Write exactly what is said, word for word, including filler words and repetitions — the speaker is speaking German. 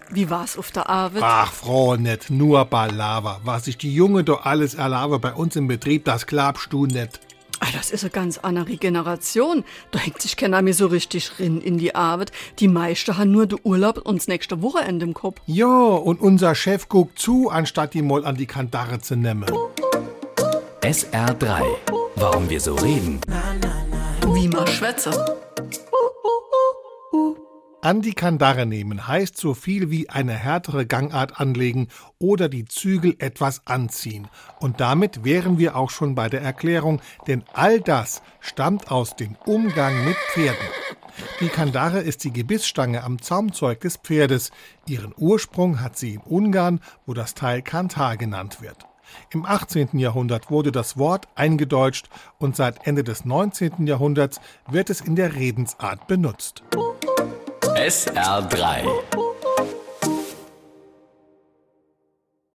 wie war's auf der Arbeit? Ach, Frau, nicht nur Palaver. Was sich die Junge doch alles erlaube bei uns im Betrieb, das glaubst du nicht. Ah, das ist eine ganz andere Generation. Da hängt sich keiner mehr so richtig rin in die Arbeit. Die meisten haben nur den Urlaub und das nächste Wochenende im Kopf. Ja, und unser Chef guckt zu, anstatt die mal an die Kandare zu nehmen. S R drei. Warum wir so reden. Wie man schwätze. An die Kandare nehmen heißt so viel wie eine härtere Gangart anlegen oder die Zügel etwas anziehen. Und damit wären wir auch schon bei der Erklärung, denn all das stammt aus dem Umgang mit Pferden. Die Kandare ist die Gebissstange am Zaumzeug des Pferdes. Ihren Ursprung hat sie in Ungarn, wo das Teil Kantar genannt wird. Im achtzehnten Jahrhundert wurde das Wort eingedeutscht und seit Ende des neunzehnten Jahrhunderts wird es in der Redensart benutzt. S R drei.